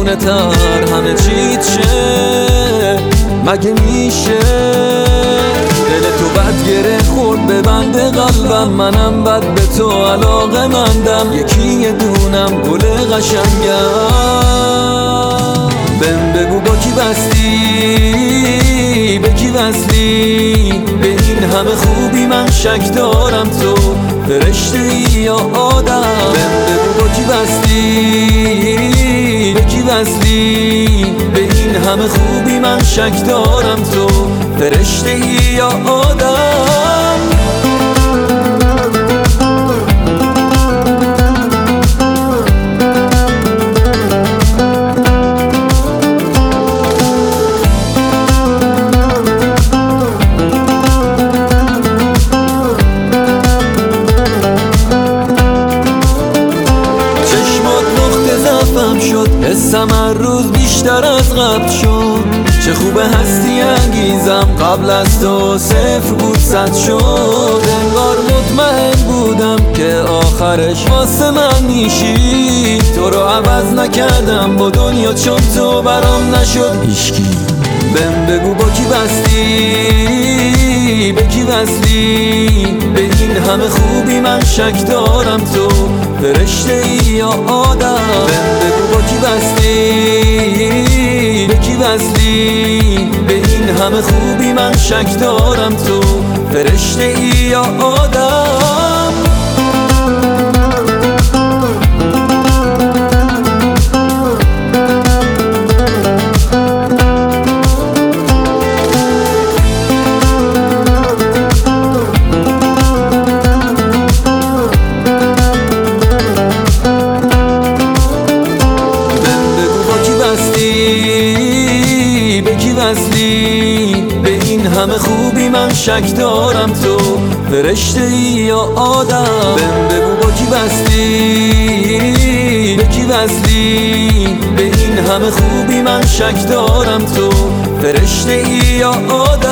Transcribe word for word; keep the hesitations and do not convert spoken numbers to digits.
دیوونه تر همه چیت شه؟ مگه میشه دل تو بد گره خورد به بند قلبم، منم بد به تو علاقه مندم، یکی یه دونم گل قشنگم. بهم بگو با کی بستی، به کی وصلی، به این همه خوبی من شک دارم تو فرشته ای یا آدم. بهم بگو با کی بستی، به کی وصلی، به این همه خوبی من شک دارم تو فرشته ای یا آدم. حسم هر روز بیشتر از قبل شد، چه خوبه هستی انگیزم، قبل از تو صفر بود صد شد. انگار مطمئن بودم که آخرش واسه من میشی، تو رو عوض نکردم با دنیا چون تو برام نشد هیچکی. بهم بگو با کی بستی، به کی وصلی، به این همه خوبی من شک دارم تو فرشته ای یا آدم. بهم بگو با کی بستی، به کی وصلی، به این همه خوبی من شک دارم تو فرشته ای یا آدم. به این همه خوبی من شک دارم تو فرشته ای یا آدم. بهم بگو با کی بستی، به کی وصلی، به این همه خوبی من شک دارم تو فرشته ای یا آدم.